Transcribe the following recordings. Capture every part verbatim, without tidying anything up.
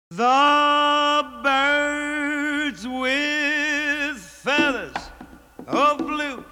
The birds with feathers of blue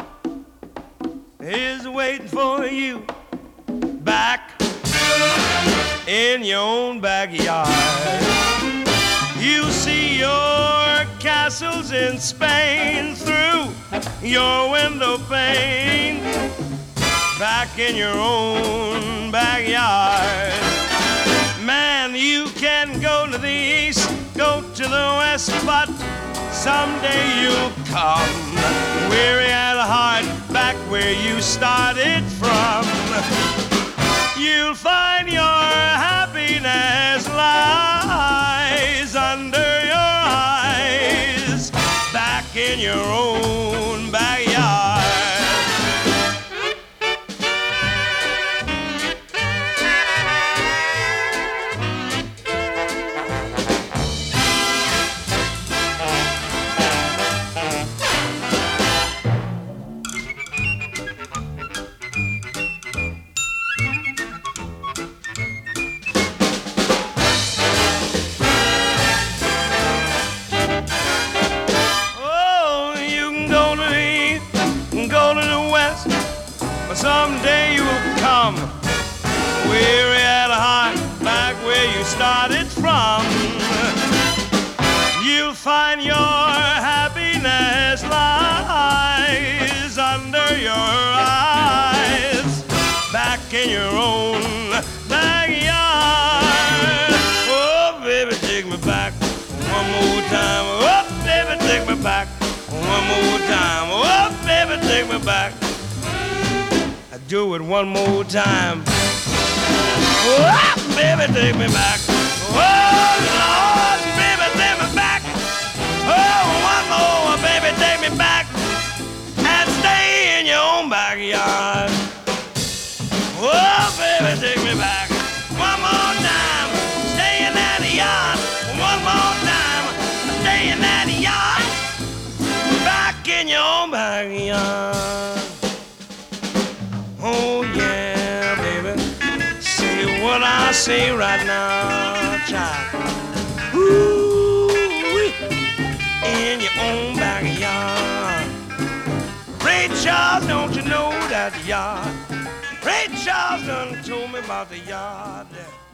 is waiting for you back in your own backyard. You see your castles in Spain through your window pane, back in your own backyard. Man, you can go to the east, go to the west, but someday you'll come weary at heart, back where you started from. You'll find your happiness lies under your eyes, back in your own backyard. Someday you will come weary at heart, back where you started from. You'll find your happiness lies under your eyes, back in your own backyard. Oh, baby, take me back one more time. Oh, baby, take me back one more time. Oh, baby, take me back. Do it one more time. Oh, baby, take me back. Oh, Lord, baby, take me back. Oh, one more, baby, take me back. And stay in your own backyard. Oh, baby, take me back. One more time. Stay in that yard. One more time. Stay in that yard. Back in your own backyard. Oh yeah, baby, say what I say right now, child. Ooh, in your own backyard. Ray Charles, don't you know that yard? Ray Charles done told me about the yard.